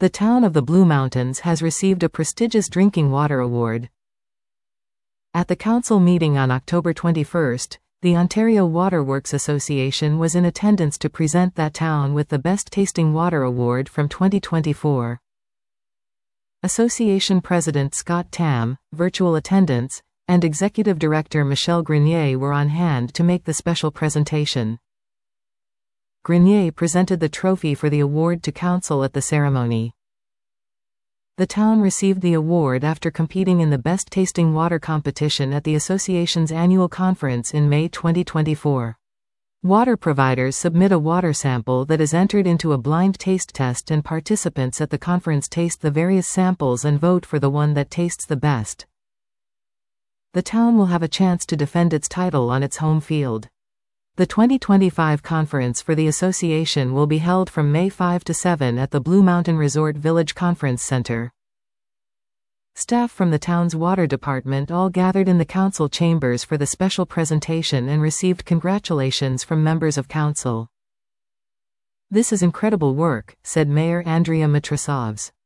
The town of the Blue Mountains has received a prestigious drinking water award. At the council meeting on October 21, the Ontario Waterworks Association was in attendance to present that town with the Best Tasting Water Award from 2024. Association President Scott Tam, virtual attendance, and Executive Director Michelle Grenier were on hand to make the special presentation. Grenier presented the trophy for the award to council at the ceremony. The town received the award after competing in the Best Tasting Water competition at the association's annual conference in May 2024. Water providers submit a water sample that is entered into a blind taste test, and participants at the conference taste the various samples and vote for the one that tastes the best. The town will have a chance to defend its title on its home field. The 2025 conference for the association will be held from May 5 to 7 at the Blue Mountain Resort Village Conference Center. Staff from the town's water department all gathered in the council chambers for the special presentation and received congratulations from members of council. "This is incredible work," said Mayor Andrea Matrasovs.